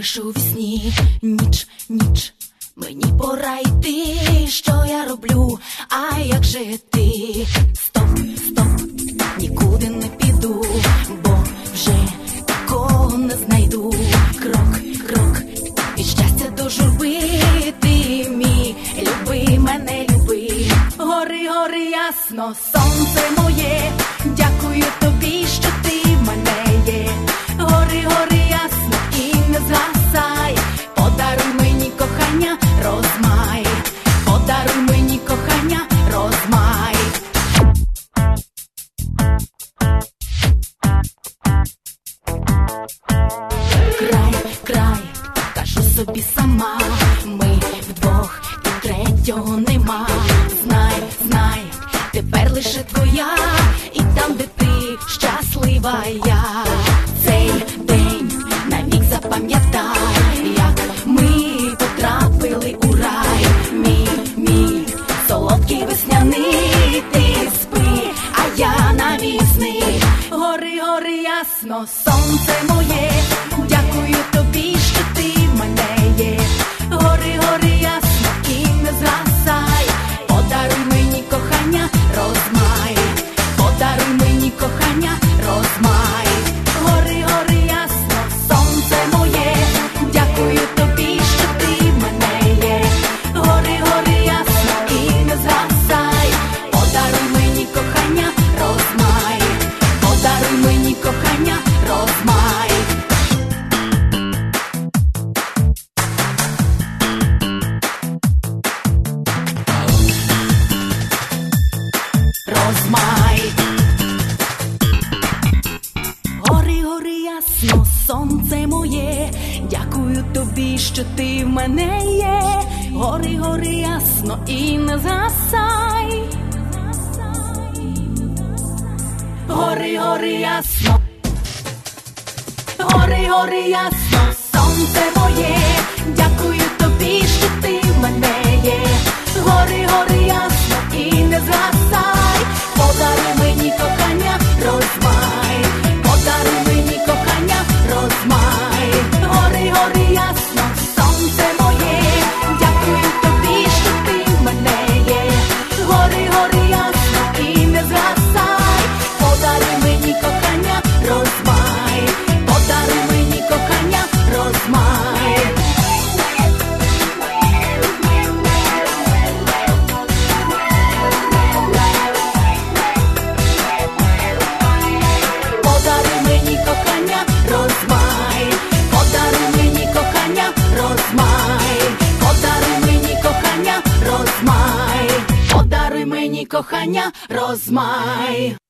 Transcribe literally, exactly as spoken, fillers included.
лиш у вісні, ніч, ніч, мені пора йти, що я роблю, а як же ти? Стоп, стоп, нікуди не піду, бо вже такого не знайду. Крок, крок, від щастя до журби, ти мій, люби мене, люби. Гори, гори ясно, сонце моє, дякую тобі, що ти в мене є. Гори, гори ясно і не згасай, подаруй мені кохання, розмай, подаруй мені кохання, розмай. Край, край, кажу собі сама, ми вдвох, і третього нема. Знай, знай, тепер лише твоя, і там, де ти, щаслива я. Цей день навік запам'ятай, як ми потрапили у рай. Мій, мій, солодкий весняний, ти спи, а я навісний. Гори, гори ясно, сонце моє, дякую тобі, що ти в мене є. Гори, гори ясно і не згасай, подаруй мені кохання, розмай, подаруй мені кохання, розмай. Гори, гори ясно, сонце моє, дякую тобі, що ти в мене є. Гори, гори ясно і не згасай, подаруй мені кохання, розмай, подаруй мені кохання, розмай. Розмай. Гори, гори ясно, сонце моє, дякую тобі, що ти в мене є. Гори, гори ясно і не згасай. Гори, гори ясно, гори, гори ясно, сонце моє, дякую тобі, що ти в мене є. Гори, гори ясно і не згасай, подаруй мені кохання, розмай, подаруй мені кохання, розмай. Гори, гори ясно, сонце моє, дякую тобі, що ти в мене є. Гори, гори ясно і не згасай, подаруй мені кохання, розмай, подаруй мені кохання, розмай. Подаруй мені кохання, розмай, подаруй мені кохання, розмай, подаруй мені кохання, розмай, подаруй мені кохання, розмай.